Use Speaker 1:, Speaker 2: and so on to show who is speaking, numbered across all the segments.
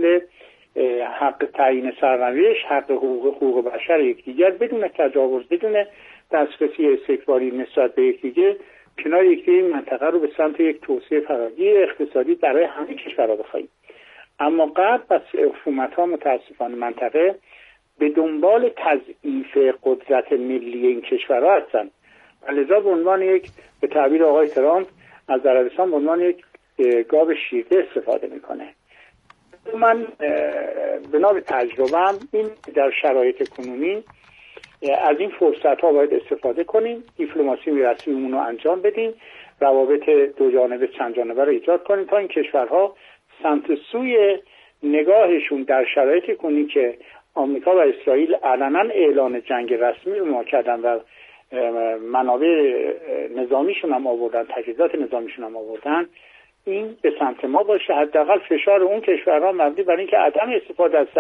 Speaker 1: مثل حق تعیین سرنوشت، حق حقوق بشر یکدیگر بدون تجاوز، بدون دسترسی استکباری نسبت به یکدیگه، کنار یکدیگه این منطقه رو به سمت یک توسعه فرهنگی اقتصادی برای همه کشورها بخواهیم. اما غرب و حکومت‌ها متاسفانه منطقه به دنبال تضعیف قدرت ملی این کشورها هستند و لذا به عنوان یک، به تعبیر آقای ترامپ، از عربستان به عنوان یک گاو شیرده استفاده میکنه. من بنا به تجربه‌ام این در شرایط کنونی از این فرصت‌ها باید استفاده کنیم، دیپلماسی رسمیمون رو انجام بدیم، روابط دو جانبه چند جانبه رو ایجاد کنیم تا این کشورها سمت سوی نگاهشون در شرایط کنونی که آمریکا و اسرائیل علنا اعلان جنگ رسمی رو ما کردن و منابع نظامیشون هم آوردن، تجهیزات نظامیشون هم آوردن، این به سمت ما باشه. حداقل فشار اون کشورها مبنی بر اینکه عدم استفاده از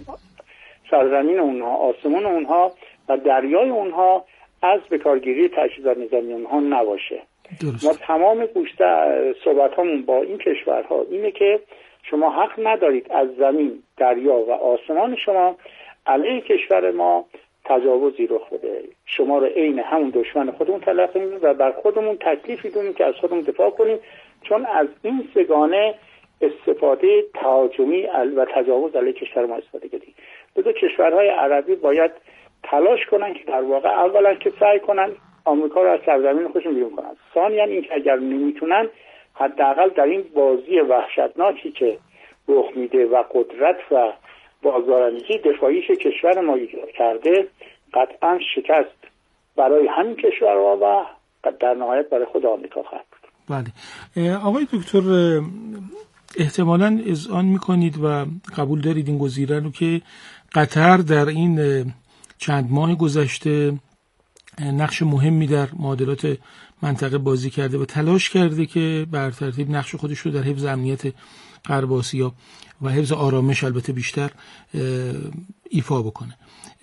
Speaker 1: سرزمین اونها، آسمان اونها و دریای اونها از بکارگیری تجهیزات نظامی اونها نباشه.
Speaker 2: درست.
Speaker 1: ما تمام صحبتامون با این کشورها اینه که شما حق ندارید از زمین، دریا و آسمان شما علیه کشور ما تجاوزی رخ بده. شما رو عین همون دشمن خودمون تلقی می‌کنیم و بر خودمون تکلیف می‌دونیم که از خودمون دفاع کنیم، چون از این سگانه استفاده تهاجمی و تجاوز علیه کشور ما استفاده کردیم. دو کشورهای عربی باید تلاش کنن که در واقع اولا که سعی کنن آمریکا رو از سرزمین خودشون بیرون کنن، ثانیاً اینکه اگر نمیتونن حداقل در این بازی وحشتناکی که رخ میده و قدرت و بازدارندگی دفاعیش کشور ما ایجاد کرده قطعا شکست برای همین کشورها و در نهایت برای خود آمریکا خواهد بود.
Speaker 2: بله آقای دکتر، احتمالاً اذعان میکنید و قبول دارید این گزینه رو که قطر در این چند ماه گذشته نقش مهمی در معادلات منطقه بازی کرده و تلاش کرده که بر ترتیب نقش خودش رو در حفظ امنیت غرب آسیا و حفظ آرامش البته بیشتر ایفا بکنه.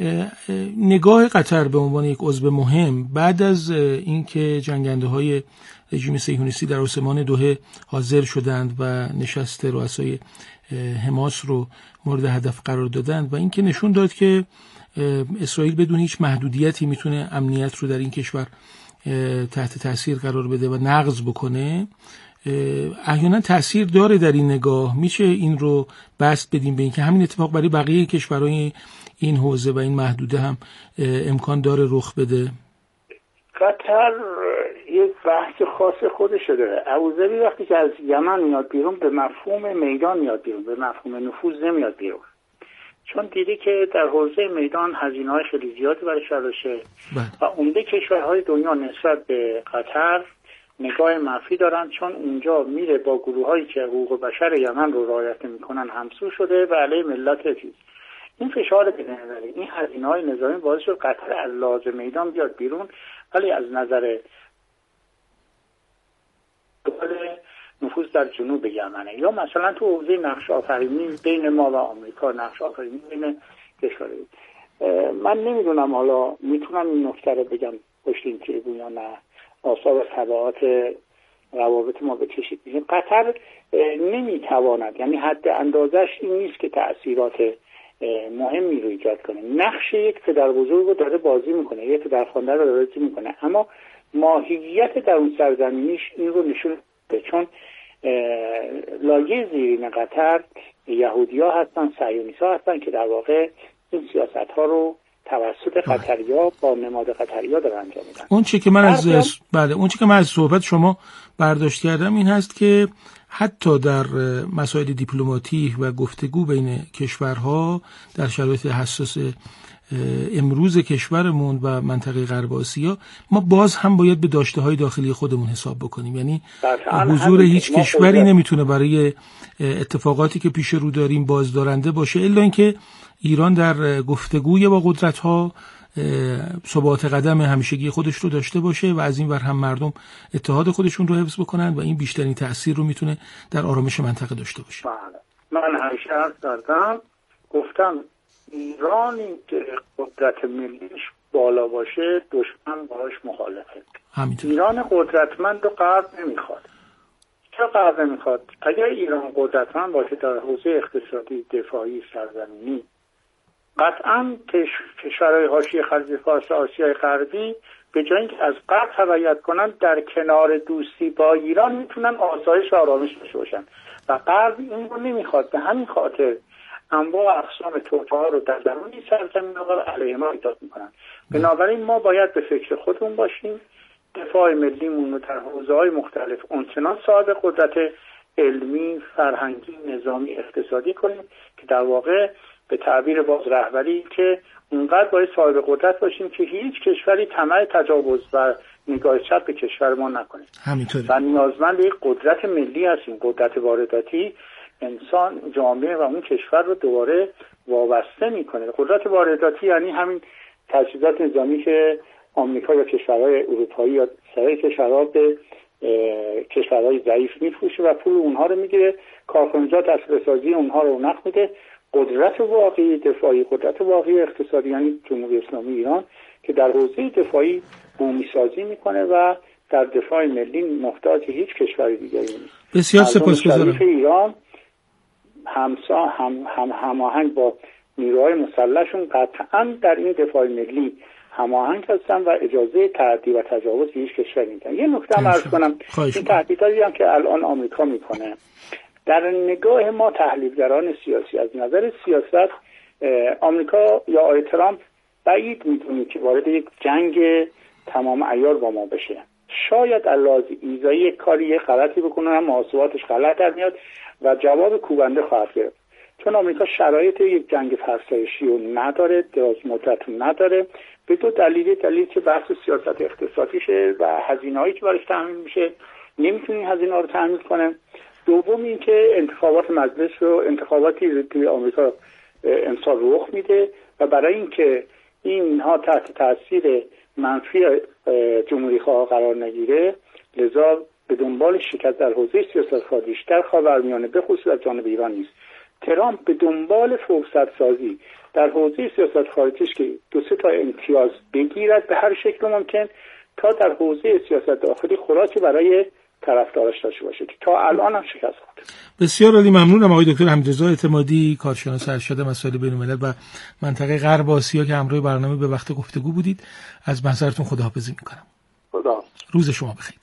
Speaker 2: نگاه قطر به عنوان یک عضو مهم بعد از اینکه جنگنده‌های رژیم صهیونیستی در آسمان دوحه حاضر شدند و نشست رؤسای حماس رو مورد هدف قرار دادند و اینکه نشون داد که اسرائیل بدون هیچ محدودیتی میتونه امنیت رو در این کشور تحت تاثیر قرار بده و نقض بکنه، احیانا تاثیر داره در این نگاه. میشه این رو بسط بدیم به اینکه همین اتفاق برای بقیه کشورهای این حوزه و این محدوده هم امکان داره رخ بده؟
Speaker 1: قطر یک بحث خاص خودش داره. ابوظبی وقتی که از یمن میاد بیرون به مفهوم میدان میاد بیرون، به مفهوم نفوذ نمیاد بیرون، چون دیدی که در حوزه میدان هزینه‌های خیلی زیادی برای داشته و عمده کشورهای دنیا نسبت به قطر نگاه منفی دارن، چون اونجا میره با گروهایی که حقوق بشر یمن رو رعایت نمی‌کنن همسو شده و علیه ملت چیز. این فشار به نظر این هزینه‌های نظامی باعث شد قطر از لازم میدان بیاد بیرون، ولی از نظر نفوذ در جنوب یمنه یا مثلا تو حوزه نقش آفرینی بین ما و آمریکا، نقش آفرینی بین کشورها. من نمیدونم حالا میتونم این نکته رو بگم پشت این تریبون یا نه، آثار و تبعات روابط ما به چشید میشه. قطر نمیتواند، یعنی حد اندازش این نیست که تأثیرات مهمی رو ایجاد کنه. نقش یک پدر بزرگ رو داره بازی میکنه، یک پدرخوانده رو داره بازی میکنه، اما ماهیت در اون سرزمینیش این رو نشون میده، چون لایه زیرین قطر یهودی‌ها هستن، صهیونیست‌ها هستن که در واقع این سیاست‌ها رو توسط قطری‌ها با نماد قطری‌ها دارن انجام میدن.
Speaker 2: اون چیزی که من از صحبت شما برداشت کردم این هست که حتی در مسائل دیپلماتیک و گفتگو بین کشورها در شرایط حساس امروز کشورمون و منطقه غرب آسیا ما باز هم باید به داشته‌های داخلی خودمون حساب بکنیم. یعنی حضور هیچ کشوری نمیتونه برای اتفاقاتی که پیش رو داریم بازدارنده باشه، الا اینکه ایران در گفتگوی با قدرت‌ها ثبات قدم همیشگی خودش رو داشته باشه و از این ور هم مردم اتحاد خودشون رو حفظ بکنن و این بیشترین تأثیر رو میتونه در آرامش منطقه داشته باشه.
Speaker 1: من همیشه عرض کردم، گفتم ایرانی که قدرت ملیش بالا باشه دشمن باهاش مخالفه.
Speaker 2: همینطور.
Speaker 1: ایران قدرتمند و غرب نمیخواد. چرا غرب نمیخواد؟ اگر ایران قدرتمند باشه در حوزه اقتصادی، دفاعی، سرزمینی، قطعا کشورهای حاشیه خلیج فارس آسیای غربی به جای اینکه از غرب تبعیت کنن در کنار دوستی با ایران میتونن آسایش و آرامش داشته باشن و غرب این رو نمیخواد. به همین خاطر انواع اقسام توطئه‌ها رو در درون سرزمین علیه ما ایجاد میکنن. بنابراین ما باید به فکر خودمون باشیم، دفاع ملیمون رو در حوزه‌های مختلف اونچنان صاحب قدرت علمی، فرهنگی، نظامی، اقتصادی کنیم که در واقع به تعبیر باز رهبری که اونقدر باید صاحب قدرت باشیم که هیچ کشوری طمع تجاوز و نگاه چپ به کشور ما نکنه.
Speaker 2: همینطوره.
Speaker 1: و نیازمند یک قدرت ملی هستیم. قدرت وارداتی انسان، جامعه و اون کشور رو دوباره وابسته میکنه. قدرت وارداتی یعنی همین تجهیزات نظامی که آمریکا یا کشورهای اروپایی یا سایر کشورها به کشورهای ضعیف میفروشه و پول اونها رو میگیره، کارخانجات اسلحه‌سازی اونها رو اونق میده. قدرت واقعی دفاعی، قدرت واقعی اقتصادی یعنی جمهوری اسلامی ایران که در حوزه دفاعی بومی سازی میکنه و در دفاع ملی محتاج هیچ کشور دیگری نیست.
Speaker 2: بسیار سپاسگزارم.
Speaker 1: ایران هماهنگ با نیروهای مسلحشون قطعا در این دفاع ملی هماهنگ هستن و اجازه تعدی و تجاوز هیچ کشوری نمیدن. یه نکته هم عرض کنم، این تهدیداتی هم که الان آمریکا میکنه در نگاه ما تحلیلگران سیاسی از نظر سیاست آمریکا یا آقای ترامپ بعید میدونی که وارد یک جنگ تمام عیار با ما بشه. شاید علاوه ایزایی یک کاری غلطی بکنه هم محاسباتش غلط در میاد و جواب کوبنده خواهد گرفت، چون آمریکا شرایط یک جنگ فرسایشی رو نداره، دراز مدت نداره، به دو دلیل که بحث سیاست اقتصادیشه و هزینه‌هایی که براش تحمیل میشه نمیتونه هزینه‌ها رو تحمیل کنه. دوم این که انتخابات مجلس رو انتخاباتی توی آمریکا امسال رخ میده و برای اینکه اینها تحت تاثیر منفی جمهوری خواه قرار نگیره لذا به دنبال شکست در حوزه سیاست خارجی در خاورمیانه به خصوص از جانب ایران نیست. ترامپ به دنبال فرصت سازی در حوزه سیاست خارجیش که 2-3 تا امتیاز بگیرد به هر شکل ممکن تا در حوزه سیاست داخلی خوراکی برای طرفدارش داشته باشه که تا الان هم شکست خورده.
Speaker 2: بسیار عالی، ممنونم آقای دکتر حمیدرضا اعتمادی، کارشناس ارشد مسائل بین‌الملل و منطقه غرب آسیا که همراه برنامه به وقت گفتگو بودید. از محضرتون خداحافظی میکنم.
Speaker 1: خدا.
Speaker 2: روز شما بخیر.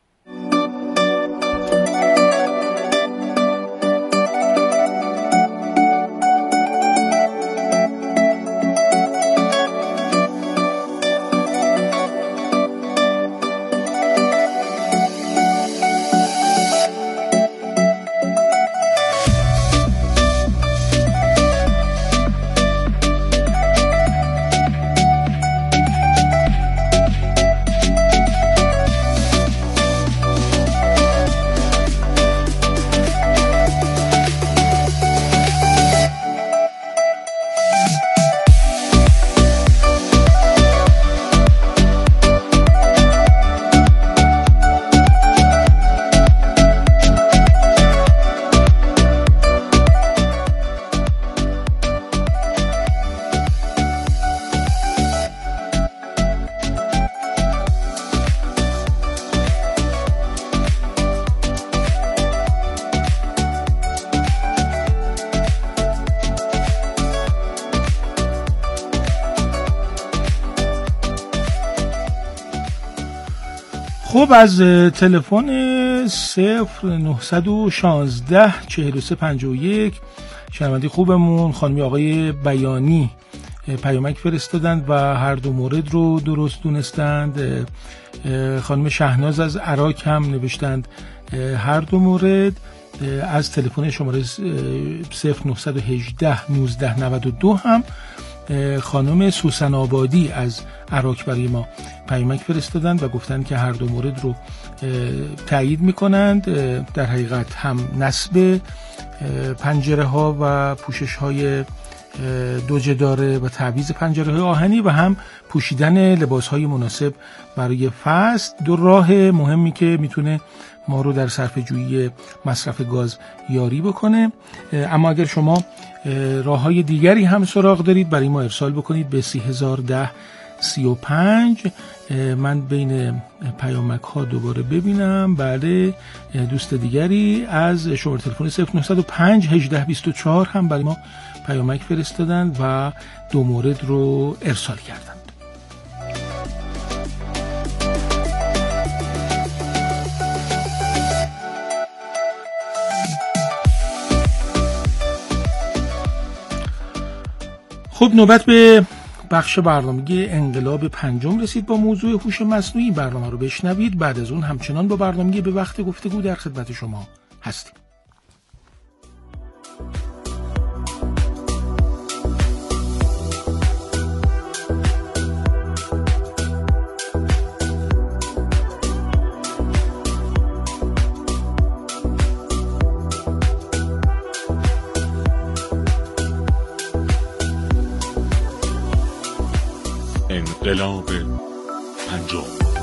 Speaker 2: خب از تلفن 0916 4351 شنونده خوبمون خانمی آقای بیانی پیامک فرستادند و هر دو مورد رو درست دونستند. خانم شهناز از عراق هم نوشتند هر دو مورد. از تلفن شماره 0918 1992 هم خانم سوسن آبادی از عراق برای ما پیامک فرستادند و گفتند که هر دو مورد رو تایید میکنند. در حقیقت هم نصب پنجره ها و پوشش های دوجه داره و تعویض پنجره های آهنی و هم پوشیدن لباس های مناسب برای فصل. دو راه مهمی که میتونه ما رو در صرفه جویی مصرف گاز یاری بکنه. اما اگر شما راه های دیگری هم سراغ دارید برای ما ارسال بکنید به 3010 35. من بین پیامک ها دوباره ببینم. بله، دوست دیگری از شماره تلفن 0905 1824 هم برای ما پیامک فرستادن و دو مورد رو ارسال کردند. خب نوبت به بخش برنامگی انقلاب پنجم رسید با موضوع هوش مصنوعی. برنامه رو بشنوید. بعد از اون همچنان با برنامگی به وقت گفتگو در خدمت شما هستیم.
Speaker 3: انقلاب پنجم.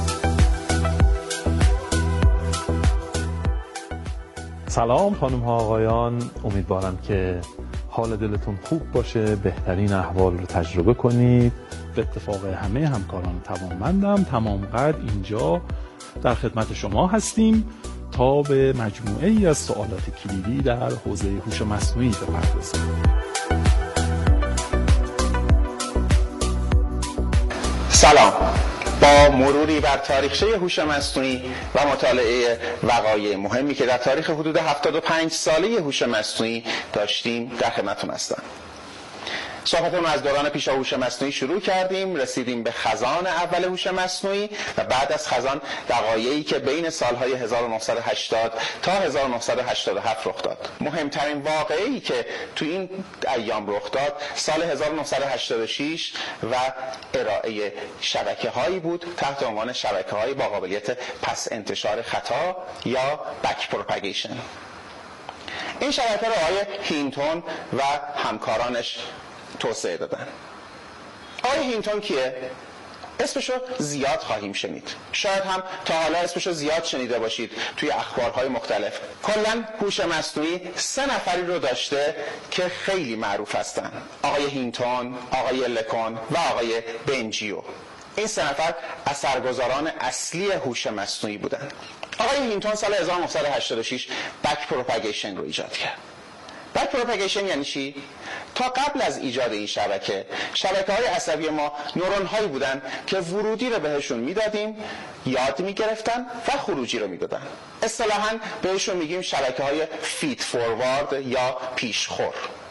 Speaker 4: سلام خانم ها آقایان، امیدوارم که حال دلتون خوب باشه، بهترین احوال رو تجربه کنید. به اتفاق همه همکاران توانمندم تمام قد اینجا در خدمت شما هستیم تا به مجموعه ای از سوالات کلیدی در حوزه هوش مصنوعی بپردازیم.
Speaker 5: سلام. با مروری بر تاریخچه هوش مصنوعی و مطالعه وقایع مهمی که در تاریخ حدود 75 ساله هوش مصنوعی داشتیم در خدمتتون هستم. صحبتمون از دوران پیشا هوش مصنوعی شروع کردیم، رسیدیم به خزان اول هوش مصنوعی و بعد از خزان وقایعی که بین سالهای 1980 تا 1987 رخ داد. مهمترین واقعه‌ای که تو این ایام رخ داد سال 1986 و ارائه شبکه‌هایی بود تحت عنوان شبکه‌های با قابلیت پس انتشار خطا یا بک پروپاگیشن. این شبکه رو آقای هینتون و همکارانش توسعه دادن. آقای هینتون کیه؟ اسمشو زیاد خواهیم شنید. شاید هم تا حالا اسمشو زیاد شنیده باشید توی اخبارهای مختلف. کلاً هوش مصنوعی 3 نفری رو داشته که خیلی معروف هستن. آقای هینتون، آقای لکون و آقای بنجیو. این 3 نفر اثرگذاران اصلی هوش مصنوعی بودن. آقای هینتون سال 1986 بک پروپاگیشن رو ایجاد کرد. بک پروپاگیشن یعنی چی؟ تا قبل از ایجاد این شبکه‌های عصبی ما نورون هایی بودن که ورودی رو بهشون میدادیم، یاد میگرفتن و خروجی رو میدادن. اصطلاحاً بهشون میگیم شبکه‌های فید فوروارد یا پیشخور.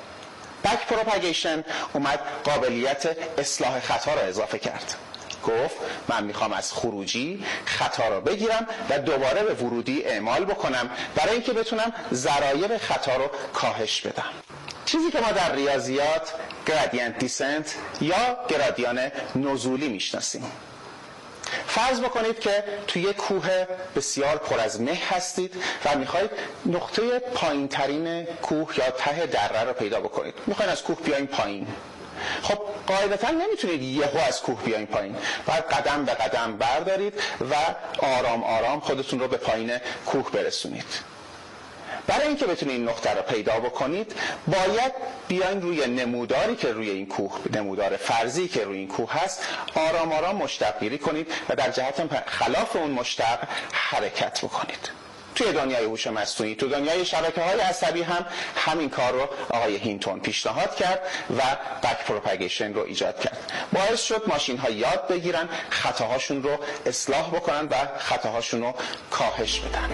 Speaker 5: بک پروپاگیشن اومد قابلیت اصلاح خطا رو اضافه کرد. گفت من میخوام از خروجی خطا رو بگیرم و دوباره به ورودی اعمال بکنم برای اینکه بتونم ضرایب خطا رو کاهش بدم. چیزی که ما در ریاضیات گرادینت دیسنت یا گرادیان نزولی میشناسیم. فرض بکنید که توی کوه بسیار پر از مه هستید و میخواید نقطه پایین ترین کوه یا ته دره رو پیدا بکنید. میخواید از کوه بیاین پایین. خب قاعدتا نمیتونید یهو از کوه بیاین پایین. باید قدم به قدم بردارید و آرام آرام خودتون رو به پایین کوه برسونید. برای اینکه بتونید این نقطه رو پیدا بکنید باید بیاین روی نموداری که روی این کوه، نمودار فرضی که روی این کوه هست، آرام آرام مشتق گیری کنید و در جهت خلاف اون مشتق حرکت بکنید. توی دنیای هوش مصنوعی، تو دنیای شبکه‌های عصبی هم همین کار رو آقای هینتون پیشنهاد کرد و بک پروپاگیشن رو ایجاد کرد. باعث شد ماشین‌ها یاد بگیرن، خطاهاشون رو اصلاح بکنن و خطاهاشون رو کاهش بدن.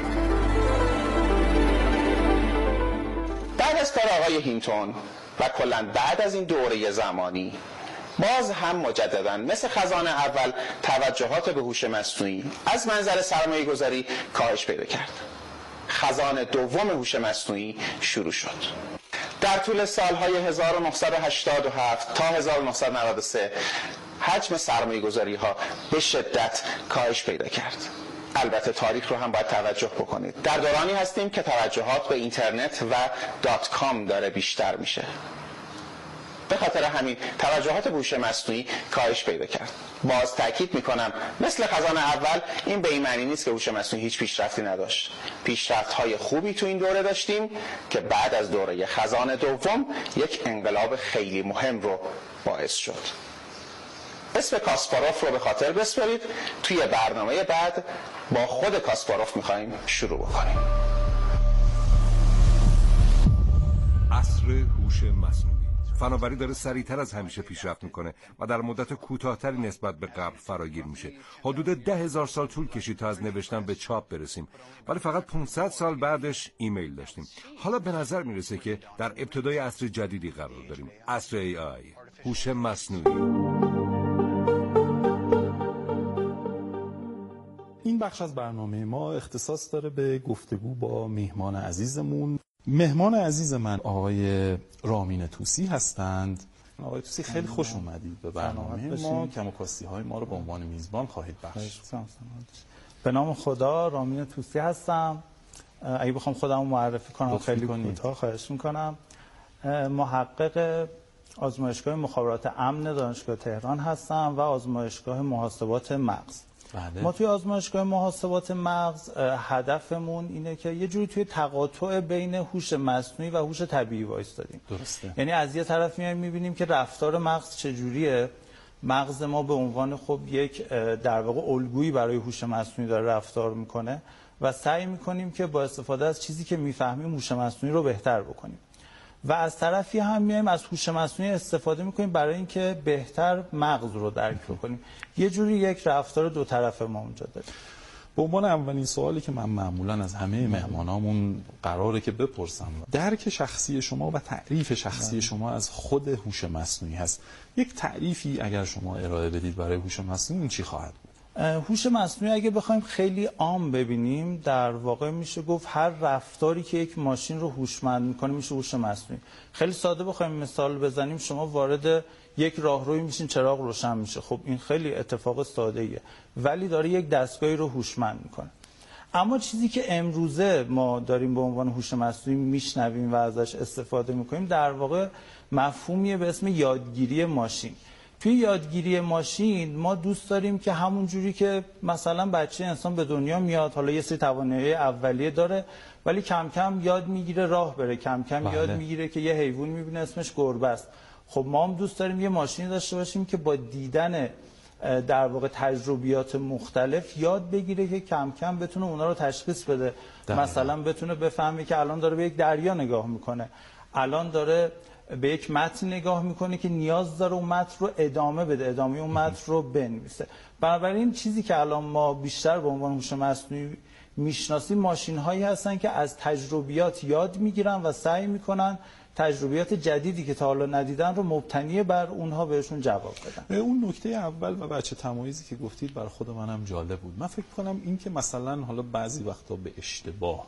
Speaker 5: بعد از کار آقای هینتون و کلاً بعد از این دوره زمانی باز هم مجدداً مثل خزان اول توجهات به هوش مصنوعی از منظر سرمایه گذاری کاهش پیدا کرد. خزان دوم هوش مصنوعی شروع شد. در طول سالهای 1987 تا 1993 حجم سرمایه گذاری ها به شدت کاهش پیدا کرد. البته تاریخ رو هم باید توجه بکنید. در دورانی هستیم که توجهات به اینترنت و .com داره بیشتر میشه. به خاطر همین توجهات به هوش مصنوعی کاهش پیدا کرد. باز تاکید میکنم مثل خزان اول این به این معنی نیست که هوش مصنوعی هیچ پیشرفتی نداشت. پیشرفت‌های خوبی تو این دوره داشتیم که بعد از دوره خزان دوم یک انقلاب خیلی مهم رو باعث شد. اسم کاسپاروف رو به خاطر بسپارید. توی برنامه بعد با خود کاسپاروف میخوایم شروع بکنیم.
Speaker 6: عصر هوش مصنوعی. فناوری داره سریعتر از همیشه پیشرفت میکنه و در مدت کوتاهتری نسبت به قبل فراگیر میشه. حدود 10,000 سال طول کشید تا از نوشتن به چاپ برسیم، ولی فقط 500 سال بعدش ایمیل داشتیم. حالا به نظر میرسه که در ابتدای عصر جدیدی قرار داریم، عصر AI، هوش مصنوعی.
Speaker 4: این بخش از برنامه ما اختصاص داره به گفتگو با مهمان عزیزمون. مهمان عزیز من آقای رامین طوسی هستند. آقای طوسی خیلی خوش اومدید به برنامه ما. کم و کاستی های ما رو به عنوان میزبان خواهید بخشید.
Speaker 7: به نام خدا رامین طوسی هستم. اگه بخوام خودمو معرفی کنم خیلی کوتاه خواهش میکنم. محقق آزمایشگاه مخابرات امن دانشگاه تهران هستم و آزمایشگاه محاسبات مغز.
Speaker 4: بله.
Speaker 7: ما توی آزمایشگاه محاسبات مغز هدفمون اینه که یه جوری توی تقاطع بین هوش مصنوعی و هوش طبیعی وایستادیم.
Speaker 4: درسته.
Speaker 7: یعنی از یه طرف میایم میبینیم که رفتار مغز چجوریه. مغز ما به عنوان خب یک در واقع الگویی برای هوش مصنوعی داره رفتار میکنه و سعی میکنیم که با استفاده از چیزی که میفهمیم هوش مصنوعی رو بهتر بکنیم. و از طرفی هم میایم از هوش مصنوعی استفاده میکنیم برای اینکه بهتر مغز رو درک بکنیم. یه جوری یک رفتار دو طرفه ما اونجا داریم.
Speaker 4: به عنوان اولین سوالی که من معمولا از همه مهمانامون قراره که بپرسم، درک شخصی شما و تعریف شخصی شما از خود هوش مصنوعی هست. یک تعریفی اگر شما ارائه بدید برای هوش مصنوعی، این چی خواهد بود؟
Speaker 7: هوش مصنوعی اگه بخوایم خیلی عام ببینیم، در واقع میشه گفت هر رفتاری که یک ماشین رو هوشمند میکنه میشه هوش مصنوعی. خیلی ساده بخوایم مثال بزنیم، شما وارد یک راهروی میشین، چراغ روشن میشه. خب این خیلی اتفاق ساده ایه، ولی داره یک دستگاهی رو هوشمند میکنه. اما چیزی که امروزه ما داریم به عنوان هوش مصنوعی میشنویم و ازش استفاده میکنیم، در واقع مفهومیه به اسم یادگیری ماشین. توی یادگیری ماشین ما دوست داریم که همون جوری که مثلا بچه انسان به دنیا میاد، حالا یه سری توانایی اولیه داره ولی کم کم یاد میگیره راه بره، کم کم
Speaker 4: بله.
Speaker 7: یاد میگیره که یه حیوان میبینه اسمش گربه است. خب ما هم دوست داریم یه ماشینی داشته باشیم که با دیدن در واقع تجربیات مختلف یاد بگیره که کم کم بتونه اونا رو تشخیص بده. مثلا بتونه بفهمه که الان داره به یک دریا نگاه میکنه، الان داره به یک متن نگاه میکنه که نیاز داره اون متن رو ادامه بده، ادامه اون متن رو بنویسه. بنابراین چیزی که الان ما بیشتر به عنوان هوش مصنوعی میشناسیم، ماشین هایی هستن که از تجربیات یاد میگیرن و سعی میکنن تجربیات جدیدی که تا حالا ندیدن رو مبتنی بر اونها بهشون جواب بدن.
Speaker 4: اون نکته اول و بچه تمایزی که گفتید برای خود منم جالب بود. من فکر کنم این که مثلا حالا بعضی وقتا به اشتباه،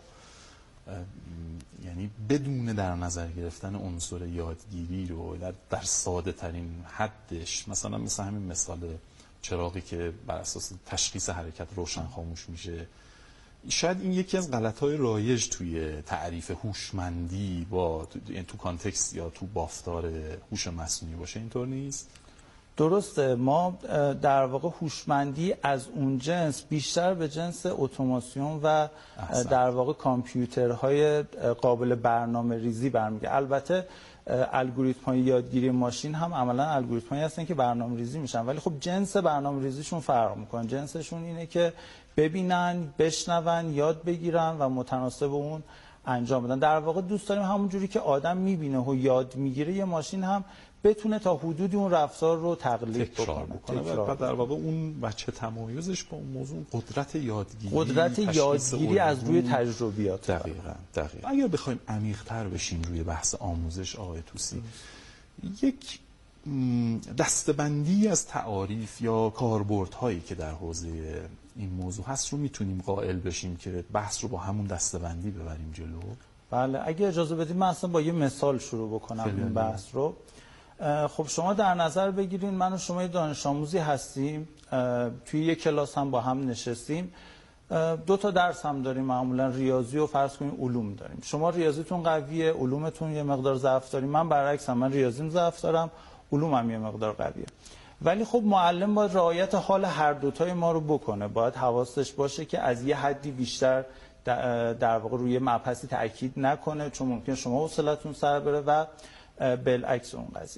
Speaker 4: یعنی بدون در نظر گرفتن عنصر یادگیری رو در ساده ترین حدش، مثلا مثل همین مثال چراغی که بر اساس تشخیص حرکت روشن خاموش میشه، شاید این یکی از غلط‌های رایج توی تعریف هوشمندی با تو کانتکست یا تو بافتار هوش مصنوعی باشه. اینطور نیست؟
Speaker 7: درسته. ما در واقع هوشمندی از اون جنس بیشتر به جنس اتوماسیون و در واقع کامپیوترهای قابل برنامه ریزی برمیگرده. البته الگوریتم‌های یادگیری ماشین هم عملاً الگوریتم‌هایی هستن که برنامه ریزی میشن، ولی خب جنس برنامه ریزیشون فرق میکنه. جنسشون اینه که ببینن، بشنون، یاد بگیرن و متناسب اون انجام بدن. در واقع دوست داریم همون جوری که آدم میبینه و یاد میگیره، یه ماشین هم بتونه تا حدودی اون رفتار رو تقلید بکنه.
Speaker 4: و در واقع اون بچه تمایزش با اون موضوع قدرت یادگیری،
Speaker 7: قدرت یادگیری از روی تجربیات.
Speaker 4: دقیقاً. اگر بخوایم عمیق‌تر بشیم روی بحث آموزش، آقای طوسی، یک دسته‌بندی از تعاریف یا کاربردهایی که در حوزه این موضوع هست رو میتونیم قائل بشیم که بحث رو با همون دسته‌بندی ببریم جلو؟
Speaker 7: بله، اگه اجازه بدید من اصلا با یه مثال شروع بکنم این بحث رو. خب شما در نظر بگیرین من و شما دانش آموزی هستیم، توی یک کلاس هم با هم نشستیم، 2 تا درس هم داریم، معمولا ریاضی و فرض کنیم علوم داریم. شما ریاضیتون قویه، علومتون یه مقدار ضعف داریم. من برعکسم، من ریاضیم ضعف دارم، علومم یه مقدار قویه. ولی خب معلم باید رعایت حال هر دوتای ما رو بکنه، باید حواسش باشه که از یه حدی بیشتر در واقع روی مبحثی تاکید نکنه، چون ممکن شما حوصلتون سر بره و بالعکس اون قضیه.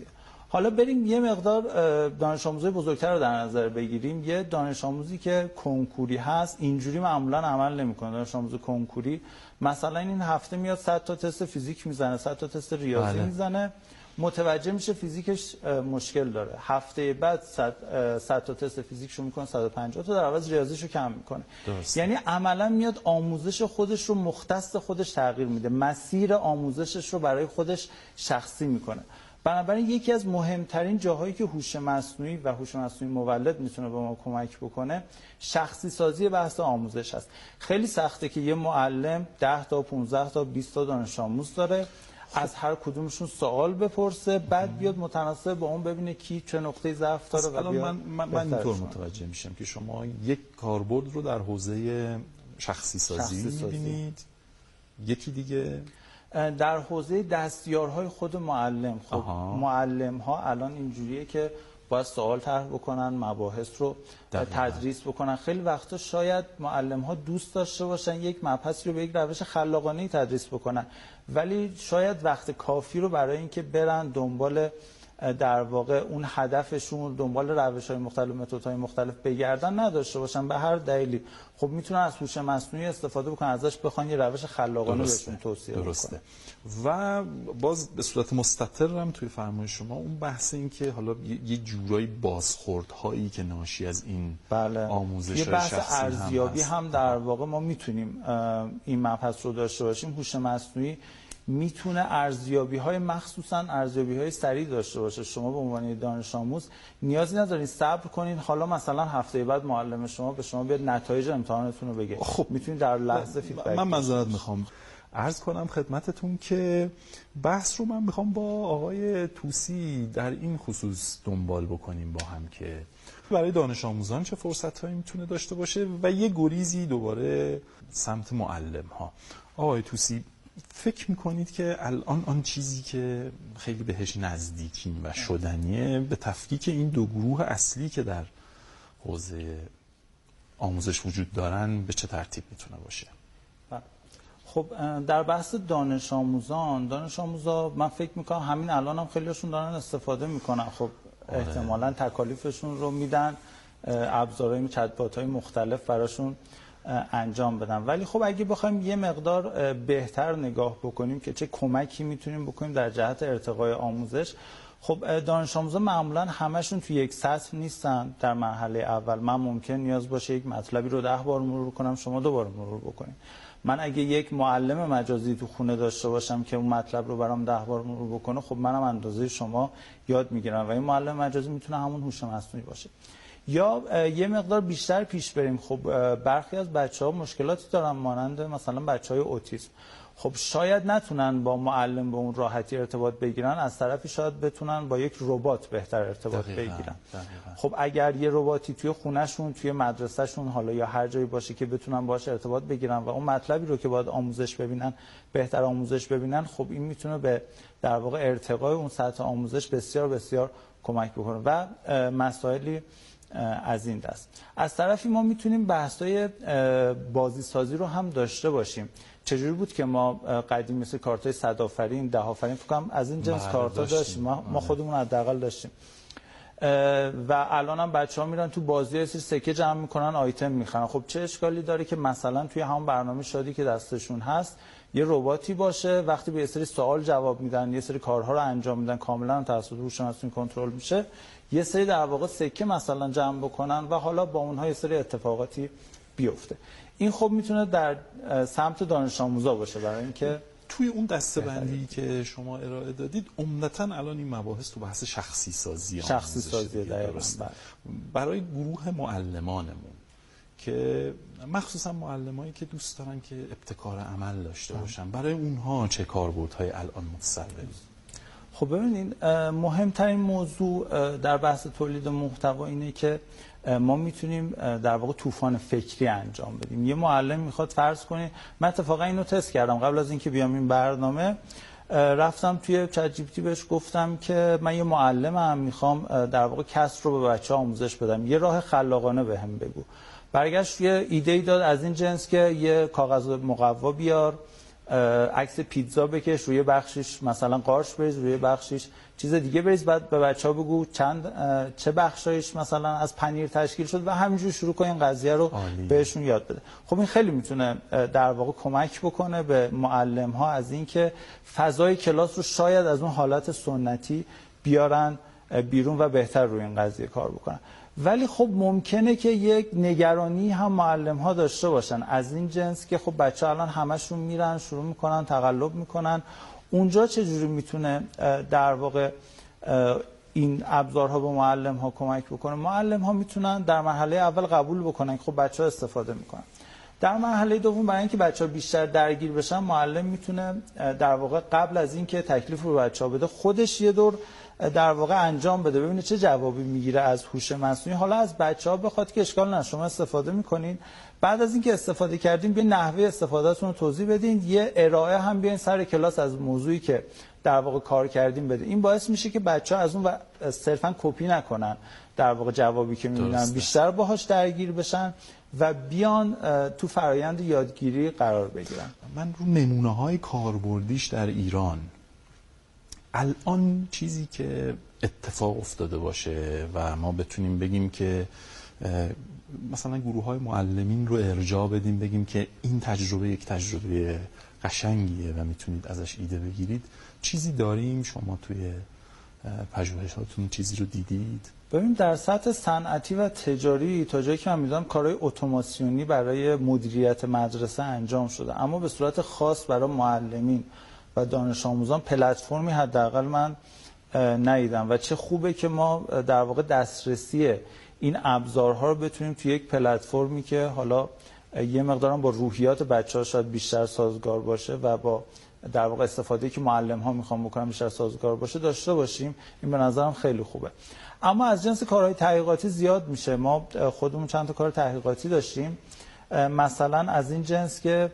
Speaker 7: حالا بریم یه مقدار دانش آموزای بزرگتر رو در نظر بگیریم. یه دانش آموزی که کنکوری هست اینجوری معمولا عمل نمیکنه. دانش آموز کنکوری مثلا این هفته میاد 100 تا تست فیزیک میزنه، 100 تا تست ریاضی میزنه، متوجه میشه فیزیکش مشکل داره. هفته بعد 100 تا تست فیزیکشو میکنه 150 تا، در عوض ریاضیشو کم میکنه. یعنی عملا میاد آموزش خودش رو مختص خودش تغییر میده، مسیر آموزشش رو برای خودش شخصی میکنه. بنابراین یکی از مهمترین جاهایی که هوش مصنوعی و هوش مصنوعی مولد میتونه به ما کمک بکنه شخصی سازی بحث آموزش هست. خیلی سخته که یه معلم 10 تا 15 تا 20 تا دانش آموز داره، از هر کدومشون سوال بپرسه، بعد بیاد متناسب با اون ببینه کی چه نقطه ضعف داره و بیاد.
Speaker 4: من اینطور متوجه میشم که شما یک کاربرد رو در حوزه شخصی سازی می‌بینید، یکی دیگه
Speaker 7: در حوزه دستیارهای خود معلم. خب معلم ها الان اینجوریه که باید سوال طرح بکنن، مباحث رو تدریس بکنن. خیلی وقتا شاید معلم ها دوست داشته باشن یک مبحثی رو به یک روش خلاقانه تدریس بکنن، ولی شاید وقت کافی رو برای اینکه برن دنبال در واقع اون هدفشون، دنبال روش‌های مختلف، متدهای مختلف بگردن نداشته باشن به هر دلیلی. خب میتونن از هوش مصنوعی استفاده بکنن، ازش بخوان یه روش خلاقانه بهشون توصیه بکنن.
Speaker 4: و باز به صورت مستترم توی فرمایش شما اون بحث این که حالا یه جورایی بازخوردهایی که ناشی از این آموزش
Speaker 7: یه بحث ارزیابی هم در واقع ما میتونیم این مبحث رو داشته باشیم. هوش مصنوعی میتونه ارزیابی‌های مخصوصاً ارزیابی‌های سریع داشته باشه. شما به عنوان دانش آموز نیازی ندارین صبر کنین حالا مثلا هفته بعد معلم شما به شما بیاد نتایج امتحانتون رو بگه.
Speaker 4: خب
Speaker 7: میتونید در لحظه فیدبک.
Speaker 4: من معذرت میخوام عرض کنم خدمتتون که بحث رو من میخوام با آقای طوسی در این خصوص دنبال بکنیم با هم که برای دانش آموزان چه فرصت‌هایی میتونه داشته باشه و یه گریزی دوباره سمت معلم‌ها. آقای طوسی، فکر میکنید که الان آن چیزی که خیلی بهش نزدیکیم و شدنیه به تفکیک این دو گروه اصلی که در حوزه آموزش وجود دارن به چه ترتیب میتونه باشه؟
Speaker 7: خب در بحث دانش آموزا من فکر میکنم همین الان هم خیلیشون دارن استفاده میکنن. خب احتمالاً تکالیفشون رو میدن، ابزارهای چت‌بات‌های مختلف براشون انجام بدن. ولی خب اگه بخوایم یه مقدار بهتر نگاه بکنیم که چه کمکی میتونیم بکنیم در جهت ارتقای آموزش، خب دانش آموزا معمولا همشون توی یک سطح نیستن. در مرحله اول من ممکن نیاز باشه یک مطلبی رو 10 بار مرور کنم، شما 2 بار مرور بکنید. من اگه یک معلم مجازی تو خونه داشته باشم که اون مطلب رو برام 10 بار مرور بکنه، خب منم اندازه شما یاد میگیرم و این معلم مجازی میتونه همون هوش مصنوعی باشه. یا یه مقدار بیشتر پیش بریم. خب برخی از بچه‌ها مشکلاتی دارن مانند مثلا بچه‌های اوتیسم. خب شاید نتونن با معلم به اون راحتی ارتباط بگیرن، از طرفی شاید بتونن با یک ربات بهتر ارتباط بگیرن. خب اگر یه رباتی توی خونهشون، توی مدرسهشون، حالا یا هر جایی باشه که بتونن باهاش ارتباط بگیرن و اون مطلبی رو که باید آموزش ببینن بهتر آموزش ببینن، خب این میتونه به در واقع ارتقای اون سطح آموزش بسیار بسیار کمک بکنه و مسائلی از این دست. از طرفی ما میتونیم بحث‌های بازی سازی رو هم داشته باشیم. چجوری بود که ما قدیم مثل کارت‌های 100 آفرین، 10 آفرین فکر کنم از این جنس کارتا داشتیم. ما خودمون حداقل داشتیم. و الان هم بچه‌ها میرن تو بازی یه سری سکه جمع میکنن، آیتم میخرن. خب چه اشکالی داره که مثلا توی همون برنامه شادی که دستشون هست یه رباتی باشه، وقتی به یه سری سوال جواب میدن، یه سری کارها رو انجام میدن، کاملا توسط هوش مصنوعی کنترل میشه، یه سری در واقع سکه مثلا جمع بکنن و حالا با اونها یه سری اتفاقاتی بیفته. این خب میتونه در سمت دانش آموزا باشه برای اینکه
Speaker 4: توی اون دسته‌بندی که شما ارائه دادید عمدتاً الان این مباحث تو بحث شخصی سازی
Speaker 7: درسته.
Speaker 4: برای گروه معلمانمون که مخصوصا معلمایی که دوست دارن که ابتکار عمل داشته باشن، برای اونها چه کاربردهای الان متصور؟
Speaker 7: خب ببینید مهمترین موضوع در بحث تولید محتوا اینه که ما میتونیم در واقع طوفان فکری انجام بدیم. یه معلم میخواد، فرض کنید من اتفاقا اینو تست کردم قبل از اینکه بیام این برنامه، رفتم توی چت جی پی تی بهش گفتم که من یه معلمم، میخوام در واقع کسر رو به بچه‌ها آموزش بدم، یه راه خلاقانه بهم بگو. برگشت یه ایده ای داد از این جنس که یه کاغذ مقوا بیار عکس پیتزا بکش، روی بخشش مثلا قارچ بریز، روی بخشش چیز دیگه بریز، بعد به بچه‌ها بگو چه بخشایش مثلا از پنیر تشکیل شد و همینجور شروع کن این قضیه رو بهشون یاد بده. خب این خیلی میتونه در واقع کمک بکنه به معلم‌ها از اینکه فضای کلاس رو شاید از اون حالت سنتی بیارن بیرون و بهتر روی این قضیه کار بکنن. ولی خب ممکنه که یک نگرانی هم معلم‌ها داشته باشن از این جنس که خب بچه‌ها الان همشون میرن شروع میکنن تقلب میکنن. اونجا چجوری میتونه در واقع این ابزارها به معلم‌ها کمک بکنه؟ معلم‌ها میتونن در مرحله اول قبول بکنن که خب بچه‌ها استفاده میکنن. در مرحله دوم برای اینکه بچه‌ها بیشتر درگیر بشن، معلم میتونه در واقع قبل از اینکه تکلیف رو بچه‌ها بده خودش یه دور در واقع انجام بده، ببینه چه جوابی میگیره از هوش مصنوعی. حالا از بچه‌ها بخواد که اشکال نداره شما استفاده میکنین، بعد از اینکه استفاده کردین یه نحوه استفادهتون رو توضیح بدین، یه ارائه هم بیاین سر کلاس از موضوعی که در واقع کار کردیم بده. این باعث میشه که بچه‌ها از اون صرفا کپی نکنن در واقع جوابی که میبینن، بیشتر باهاش درگیر بشن و بیان تو فرایند یادگیری قرار بگیرن.
Speaker 4: من رو نمونه‌های کاربردیش در ایران الان چیزی که اتفاق افتاده باشه و ما بتونیم بگیم که مثلا گروه‌های معلمین رو ارجاع بدیم، بگیم که این تجربه یک تجربه قشنگیه و میتونید ازش ایده بگیرید، چیزی داریم؟ شما توی پژوهشاتون چیزی رو دیدید؟
Speaker 7: ببین در سطح صنعتی و تجاری تا جایی که من می‌دونم کارهای اتوماسیونی برای مدیریت مدرسه انجام شده، اما به صورت خاص برای معلمین و دانش آموزان پلتفرمی حداقل من ندیدم و چه خوبه که ما در واقع دسترسی این ابزارها رو بتونیم توی یک پلتفرمی که حالا یه مقدارم با روحیات بچه‌ها شاید بیشتر سازگار باشه و با در واقع استفاده‌ای که معلم‌ها میخوان بکنن بیشتر سازگار باشه داشته باشیم. این به نظرم خیلی خوبه. اما از جنس کارهای تحقیقاتی زیاد میشه. ما خودمون چند تا کار تحقیقاتی داشتیم، مثلا از این جنس که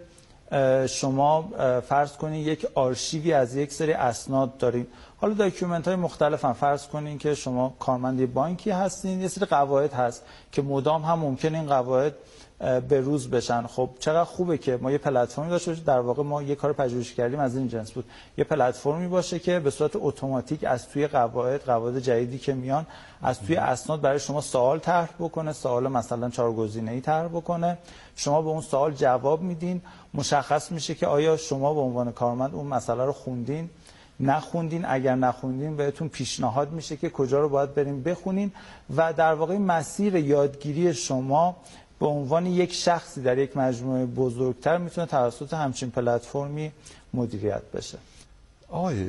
Speaker 7: شما فرض کنین یک آرشیوی از یک سری اسناد دارین، حالا داکیومنت های مختلف هم فرض کنین که شما کارمند بانکی هستین، یه سری قواعد هست که مدام هم ممکن این قواعد به روز بشن. خب چقدر خوبه که ما یه پلتفرمی داشته باشیم. در واقع ما یه کار پژوهشی کردیم از این جنس بود، یه پلتفرمی باشه که به صورت اتوماتیک از توی قواعد جدیدی که میان از توی اسناد برای شما سوال طرح بکنه، سوال مثلا 4 گزینه‌ای طرح بکنه، شما به اون سوال جواب میدین، مشخص میشه که آیا شما به عنوان کارمند اون مسئله رو خوندین نخوندین، اگر نخوندین بهتون پیشنهاد میشه که کجا رو باید بریم بخونین و در واقع مسیر یادگیری شما به عنوان یک شخصی در یک مجموعه بزرگتر میتونه توسط همچین پلتفرمی مدیریت بشه.
Speaker 4: آقای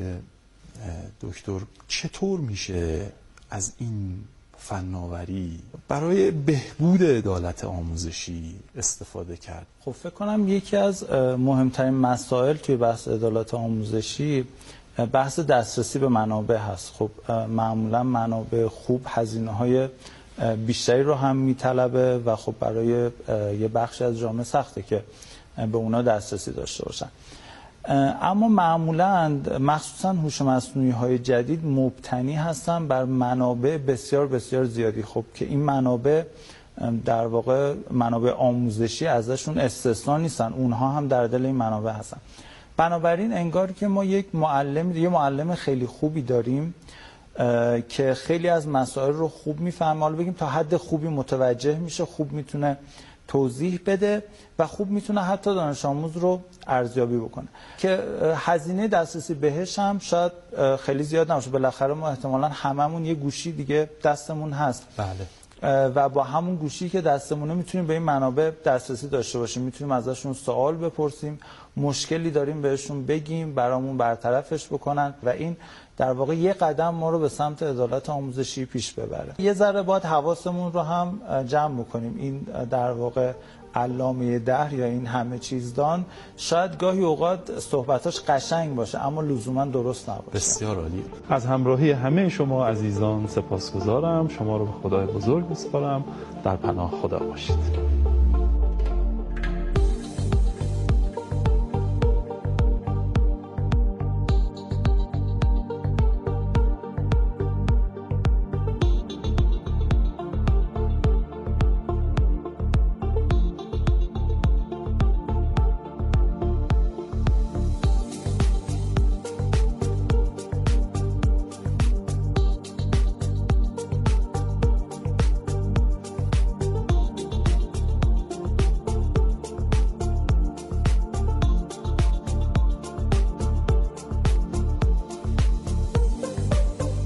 Speaker 4: دکتر چطور میشه از این فناوری برای بهبود عدالت آموزشی استفاده کرد؟
Speaker 7: خب فکر کنم یکی از مهمترین مسائل توی بحث عدالت آموزشی بحث دسترسی به منابع هست. خب معمولا منابع خوب هزینه‌های بیشتری رو هم میطلبه و خب برای یه بخشی از جامعه سخته که به اونا دسترسی داشته باشن. اما معمولا مخصوصا هوش مصنوعی های جدید مبتنی هستن بر منابع بسیار بسیار زیادی، خب که این منابع در واقع منابع آموزشی ازشون استثنا نیستن، اونها هم در دل این منابع هستن. بنابراین انگار که ما یه معلم خیلی خوبی داریم که خیلی از مسائل رو خوب میفهمه، حالا بگیم تا حد خوبی متوجه میشه، خوب میتونه توضیح بده و خوب میتونه حتی دانش آموز رو ارزیابی بکنه که هزینه دسترسی بهش هم شاید خیلی زیاد نباشه. بالاخره ما احتمالاً هممون یه گوشی دیگه دستمون هست.
Speaker 4: بله.
Speaker 7: و با همون گوشی که دستمونه میتونیم به این منابع دسترسی داشته باشیم، میتونیم ازشون سوال بپرسیم، مشکلی داریم بهشون بگیم، برامون برطرفش بکنن و این در واقع یه قدم ما رو به سمت عدالت آموزشی پیش ببره. یه ذره باید حواسمون رو هم جمع بکنیم. این در واقع علامه دهر یا این همه چیزدان شاید گاهی اوقات صحبتاش قشنگ باشه اما لزوما درست نباشه.
Speaker 4: بسیار عالی. از همراهی همه شما عزیزان سپاسگزارم. شما رو به خدای بزرگ میسپارم. در پناه خدا باشید.